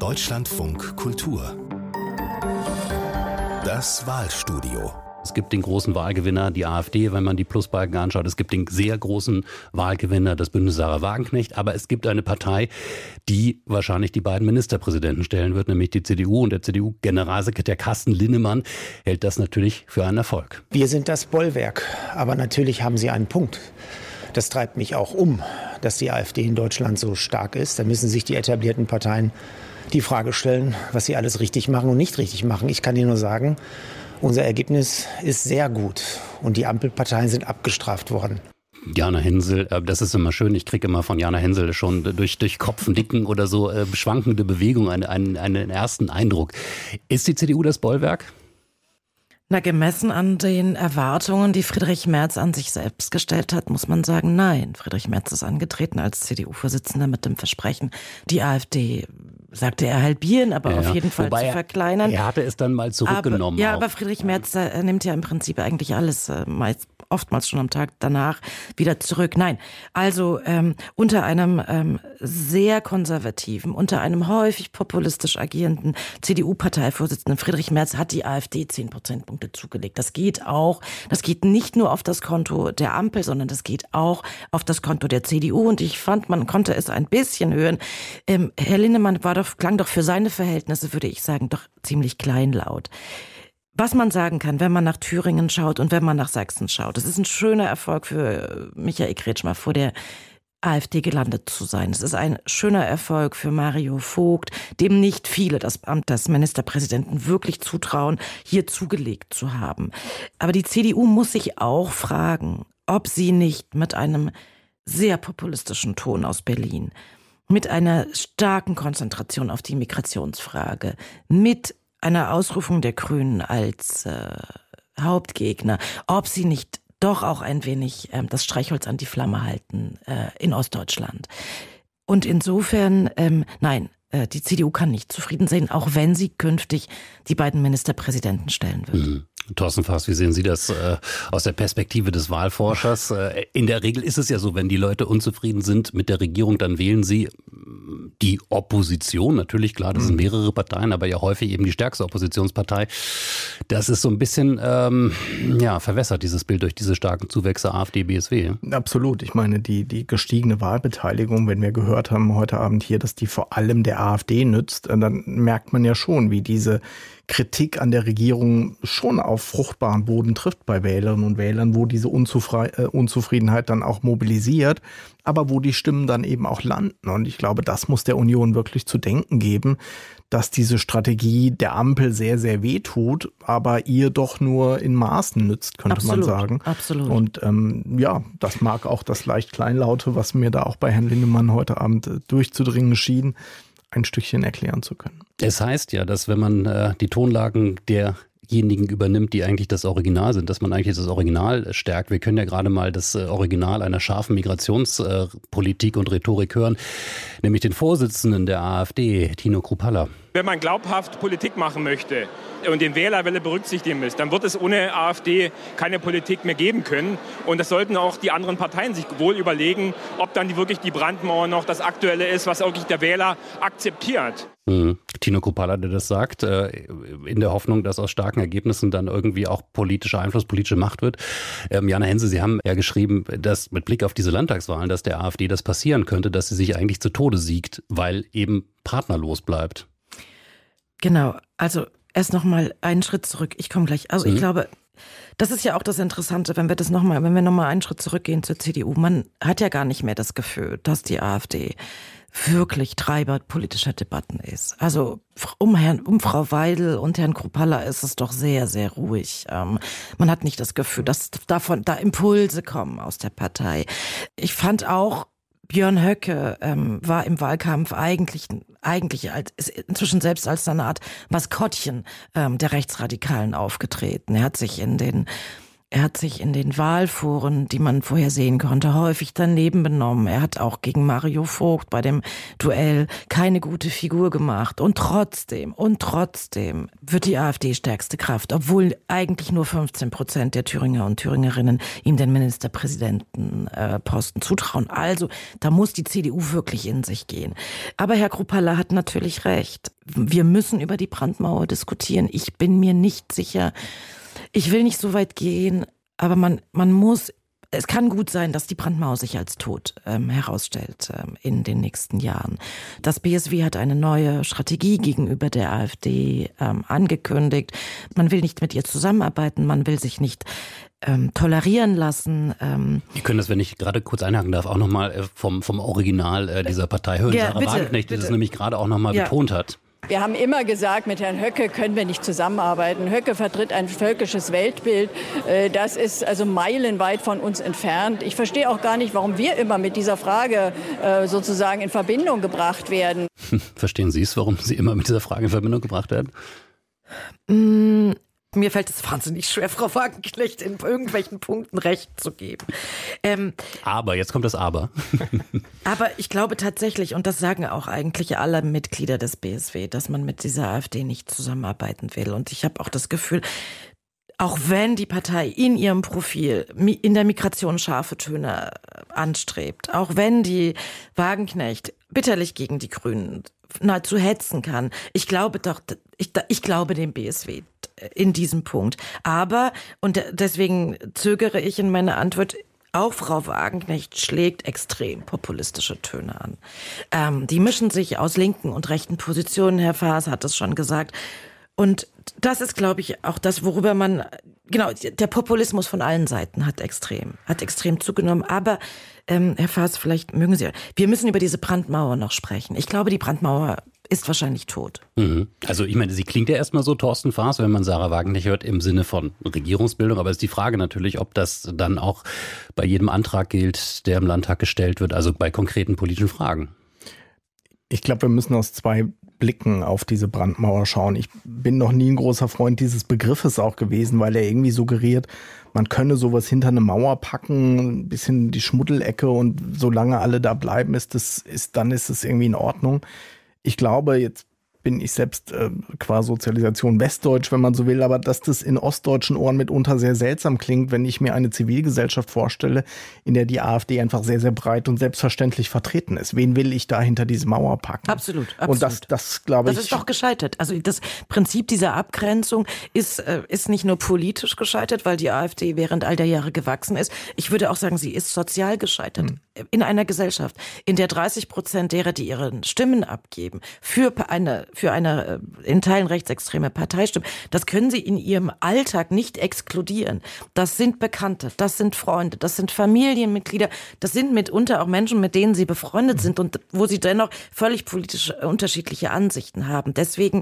Deutschlandfunk Kultur. Das Wahlstudio. Es gibt den großen Wahlgewinner, die AfD, wenn man die Plusbalken anschaut. Es gibt den sehr großen Wahlgewinner, das Bündnis Sarah Wagenknecht. Aber es gibt eine Partei, die wahrscheinlich die beiden Ministerpräsidenten stellen wird, nämlich die CDU. Und der CDU-Generalsekretär Carsten Linnemann hält das natürlich für einen Erfolg. Wir sind das Bollwerk. Aber natürlich haben Sie einen Punkt. Das treibt mich auch um, dass die AfD in Deutschland so stark ist. Da müssen sich die etablierten Parteien die Frage stellen, was sie alles richtig machen und nicht richtig machen. Ich kann Ihnen nur sagen, unser Ergebnis ist sehr gut und die Ampelparteien sind abgestraft worden. Jana Hensel, das ist immer schön, ich kriege immer von Jana Hensel schon durch Kopfnicken oder so schwankende Bewegung einen ersten Eindruck. Ist die CDU das Bollwerk? Na, gemessen an den Erwartungen, die Friedrich Merz an sich selbst gestellt hat, muss man sagen, nein. Friedrich Merz ist angetreten als CDU-Vorsitzender mit dem Versprechen, die AfD, sagte er, halbieren, aber auf jeden Fall zu verkleinern. Er hatte es dann mal zurückgenommen. Aber Friedrich Merz nimmt ja im Prinzip eigentlich alles, oftmals schon am Tag danach, wieder zurück. Nein, also unter einem sehr konservativen, unter einem häufig populistisch agierenden CDU-Parteivorsitzenden Friedrich Merz hat die AfD 10 Prozentpunkte zugelegt. Das geht nicht nur auf das Konto der Ampel, sondern das geht auch auf das Konto der CDU. Und ich fand, man konnte es ein bisschen hören. Herr Linnemann klang doch für seine Verhältnisse, würde ich sagen, doch ziemlich kleinlaut. Was man sagen kann, wenn man nach Thüringen schaut und wenn man nach Sachsen schaut, es ist ein schöner Erfolg für Michael Kretschmer, vor der AfD gelandet zu sein. Es ist ein schöner Erfolg für Mario Vogt, dem nicht viele das Amt des Ministerpräsidenten wirklich zutrauen, hier zugelegt zu haben. Aber die CDU muss sich auch fragen, ob sie nicht mit einem sehr populistischen Ton aus Berlin, mit einer starken Konzentration auf die Migrationsfrage, mit einer Ausrufung der Grünen als Hauptgegner, ob sie nicht doch auch ein wenig das Streichholz an die Flamme halten in Ostdeutschland. Und insofern, nein, die CDU kann nicht zufrieden sein, auch wenn sie künftig die beiden Ministerpräsidenten stellen wird. Thorsten Faas, wie sehen Sie das aus der Perspektive des Wahlforschers? In der Regel ist es ja so, wenn die Leute unzufrieden sind mit der Regierung, dann wählen sie die Opposition. Natürlich, klar, das sind mehrere Parteien, aber ja häufig eben die stärkste Oppositionspartei. Das ist so ein bisschen verwässert, dieses Bild, durch diese starken Zuwächse AfD, BSW. Absolut. Ich meine, die gestiegene Wahlbeteiligung, wenn wir gehört haben heute Abend hier, dass die vor allem der AfD nützt, dann merkt man ja schon, wie diese Kritik an der Regierung schon auf fruchtbaren Boden trifft bei Wählerinnen und Wählern, wo diese Unzufriedenheit dann auch mobilisiert, aber wo die Stimmen dann eben auch landen. Und ich glaube, das muss der Union wirklich zu denken geben, dass diese Strategie der Ampel sehr, sehr weh tut, aber ihr doch nur in Maßen nützt, könnte man sagen. Absolut. Und das mag auch das leicht Kleinlaute, was mir da auch bei Herrn Linnemann heute Abend durchzudringen schien, ein Stückchen erklären zu können. Es heißt ja, dass wenn man die Tonlagen derjenigen übernimmt, die eigentlich das Original sind, dass man eigentlich das Original stärkt. Wir können ja gerade mal das Original einer scharfen Migrationspolitik und Rhetorik hören, nämlich den Vorsitzenden der AfD, Tino Kruppalla. Wenn man glaubhaft Politik machen möchte und den Wählerwille berücksichtigen muss, dann wird es ohne AfD keine Politik mehr geben können. Und das sollten auch die anderen Parteien sich wohl überlegen, ob dann wirklich die Brandmauer noch das Aktuelle ist, was wirklich der Wähler akzeptiert. Tino Kruppalla, der das sagt, in der Hoffnung, dass aus starken Ergebnissen dann irgendwie auch politischer Einfluss, politische Macht wird. Jana Hensel, Sie haben ja geschrieben, dass mit Blick auf diese Landtagswahlen, dass der AfD das passieren könnte, dass sie sich eigentlich zu Tode siegt, weil eben partnerlos bleibt. Genau, also erst noch mal einen Schritt zurück. Ich komme gleich. Also ich glaube, das ist ja auch das Interessante, wenn wir noch mal einen Schritt zurückgehen zur CDU. Man hat ja gar nicht mehr das Gefühl, dass die AfD wirklich Treiber politischer Debatten ist. Also um Frau Weidel und Herrn Kruppalla ist es doch sehr, sehr ruhig. Man hat nicht das Gefühl, dass da Impulse kommen aus der Partei. Ich fand auch, Björn Höcke war im Wahlkampf eigentlich inzwischen selbst als eine Art Maskottchen der Rechtsradikalen aufgetreten. Er hat sich in den Er hat sich in den Wahlforen, die man vorher sehen konnte, häufig daneben benommen. Er hat auch gegen Mario Vogt bei dem Duell keine gute Figur gemacht. Und trotzdem wird die AfD stärkste Kraft, obwohl eigentlich nur 15% der Thüringer und Thüringerinnen ihm den Ministerpräsidentenposten zutrauen. Also da muss die CDU wirklich in sich gehen. Aber Herr Kruppalla hat natürlich recht. Wir müssen über die Brandmauer diskutieren. Ich bin mir nicht sicher. Ich will nicht so weit gehen, aber man muss, es kann gut sein, dass die Brandmauer sich als tot herausstellt in den nächsten Jahren. Das BSW hat eine neue Strategie gegenüber der AfD angekündigt. Man will nicht mit ihr zusammenarbeiten, man will sich nicht tolerieren lassen. Wir können das, wenn ich gerade kurz einhaken darf, auch nochmal vom Original dieser Partei hören. Ja, Sarah bitte, Wagenknecht, die bitte. das nämlich gerade auch nochmal betont hat. Wir haben immer gesagt, mit Herrn Höcke können wir nicht zusammenarbeiten. Höcke vertritt ein völkisches Weltbild. Das ist also meilenweit von uns entfernt. Ich verstehe auch gar nicht, warum wir immer mit dieser Frage sozusagen in Verbindung gebracht werden. Verstehen Sie es, warum Sie immer mit dieser Frage in Verbindung gebracht werden? Mir fällt es wahnsinnig schwer, Frau Wagenknecht in irgendwelchen Punkten Recht zu geben. Aber, jetzt kommt das Aber. Aber ich glaube tatsächlich, und das sagen auch eigentlich alle Mitglieder des BSW, dass man mit dieser AfD nicht zusammenarbeiten will. Und ich habe auch das Gefühl, auch wenn die Partei in ihrem Profil in der Migration scharfe Töne anstrebt, auch wenn die Wagenknecht bitterlich gegen die Grünen nahezu hetzen kann, ich glaube dem BSW in diesem Punkt. Aber, und deswegen zögere ich in meiner Antwort, auch Frau Wagenknecht schlägt extrem populistische Töne an. Die mischen sich aus linken und rechten Positionen, Herr Faas hat es schon gesagt. Und das ist, glaube ich, auch das, worüber man, genau, der Populismus von allen Seiten hat extrem zugenommen. Aber, Herr Faas, vielleicht mögen Sie, wir müssen über diese Brandmauer noch sprechen. Ich glaube, die Brandmauer ist wahrscheinlich tot. Also ich meine, sie klingt ja erstmal so, Thorsten Faas, wenn man Sarah Wagenknecht hört, im Sinne von Regierungsbildung. Aber es ist die Frage natürlich, ob das dann auch bei jedem Antrag gilt, der im Landtag gestellt wird, also bei konkreten politischen Fragen. Ich glaube, wir müssen aus zwei Blicken auf diese Brandmauer schauen. Ich bin noch nie ein großer Freund dieses Begriffes auch gewesen, weil er irgendwie suggeriert, man könne sowas hinter eine Mauer packen, ein bisschen die Schmuddelecke, und solange alle da bleiben, dann ist es irgendwie in Ordnung. Ich glaube, jetzt bin ich selbst qua Sozialisation westdeutsch, wenn man so will, aber dass das in ostdeutschen Ohren mitunter sehr seltsam klingt, wenn ich mir eine Zivilgesellschaft vorstelle, in der die AfD einfach sehr, sehr breit und selbstverständlich vertreten ist. Wen will ich da hinter diese Mauer packen? Absolut. Und das glaube ich. Das ist doch gescheitert. Also das Prinzip dieser Abgrenzung ist nicht nur politisch gescheitert, weil die AfD während all der Jahre gewachsen ist. Ich würde auch sagen, sie ist sozial gescheitert. In einer Gesellschaft, in der 30% derer, die ihre Stimmen abgeben, für eine in Teilen rechtsextreme Partei stimmen, das können sie in ihrem Alltag nicht exkludieren. Das sind Bekannte, das sind Freunde, das sind Familienmitglieder, das sind mitunter auch Menschen, mit denen sie befreundet sind und wo sie dennoch völlig politisch unterschiedliche Ansichten haben. Deswegen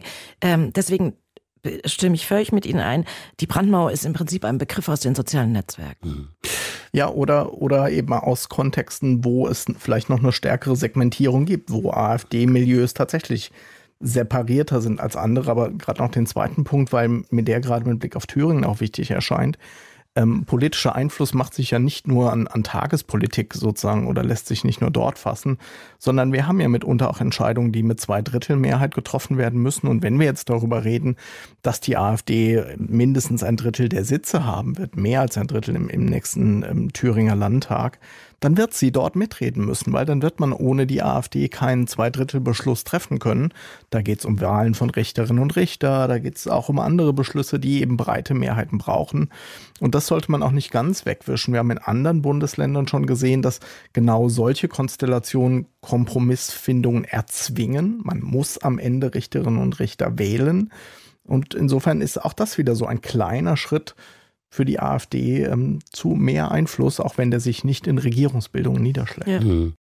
stimme ich völlig mit Ihnen ein. Die Brandmauer ist im Prinzip ein Begriff aus den sozialen Netzwerken. Ja, oder eben aus Kontexten, wo es vielleicht noch eine stärkere Segmentierung gibt, wo AfD-Milieus tatsächlich separierter sind als andere. Aber gerade noch den zweiten Punkt, weil mir der gerade mit Blick auf Thüringen auch wichtig erscheint. Politischer Einfluss macht sich ja nicht nur an Tagespolitik sozusagen oder lässt sich nicht nur dort fassen, sondern wir haben ja mitunter auch Entscheidungen, die mit 2/3 getroffen werden müssen. Und wenn wir jetzt darüber reden, dass die AfD mindestens 1/3 der Sitze haben wird, mehr als 1/3 im nächsten Thüringer Landtag, dann wird sie dort mitreden müssen, weil dann wird man ohne die AfD keinen 2/3 treffen können. Da geht es um Wahlen von Richterinnen und Richter, da geht es auch um andere Beschlüsse, die eben breite Mehrheiten brauchen. Und das sollte man auch nicht ganz wegwischen. Wir haben in anderen Bundesländern schon gesehen, dass genau solche Konstellationen Kompromissfindungen erzwingen. Man muss am Ende Richterinnen und Richter wählen. Und insofern ist auch das wieder so ein kleiner Schritt für die AfD zu mehr Einfluss, auch wenn der sich nicht in Regierungsbildung niederschlägt. Ja.